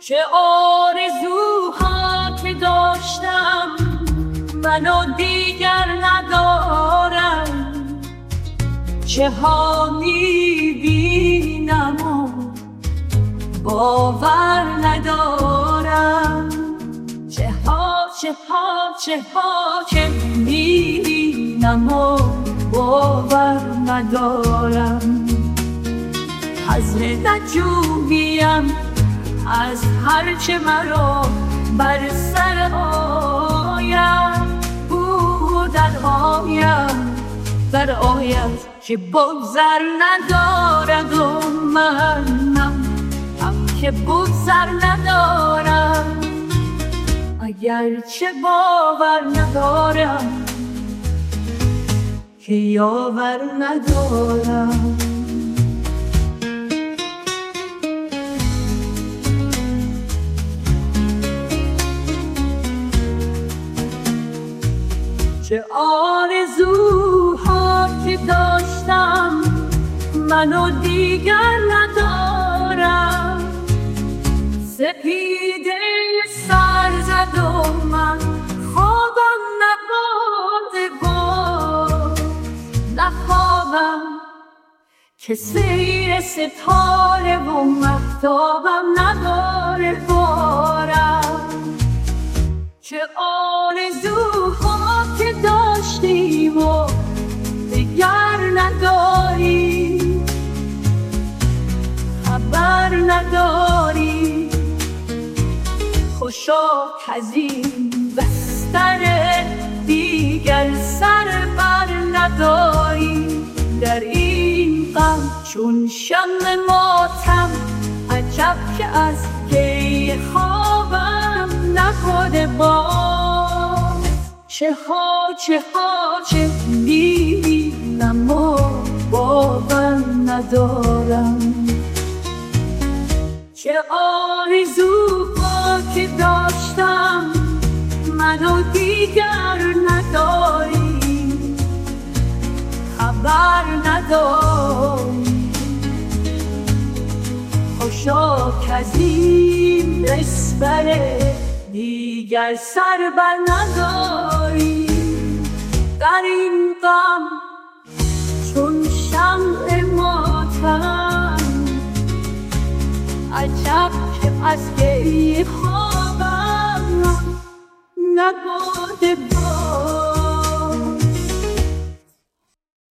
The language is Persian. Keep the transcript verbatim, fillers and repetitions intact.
چه آرزوها که داشتم منو دیگر ندارم، چه ها میبینم و باور ندارم، چه ها چه ها چه ها که میبینم و باور ندارم. حضر نجومیم از هرچه مرا بر سر آید، او در آیم در آید که بگذر ندارد و منم هم که بگذر ندارم. اگرچه باور ندارم که یاور ندارم. چه آرزوها که داشتم منو دیگر ندارم، سپیده سر زد و من خوابم نبرده باز، نخوابم که سیر ستاره و مهتابم نداره بارم. چه آرزوها که داشتیم و دیگر نداری، خبر نداری، خوشا کز این بستر دیگر سر بر نداری. در این غم چون شمع ماتم عجب که از گریه خوابم نبرده باز. چه ها چه ها چه میبینم و باور ندارم، چه آرزوها که داشتم منو دیگر نداری، خبر نداری، خوشا کز این بستر دیگر سر بر نداری. در این غم چون شمع ماتم عجب که از گریه خوابم نبرده باز.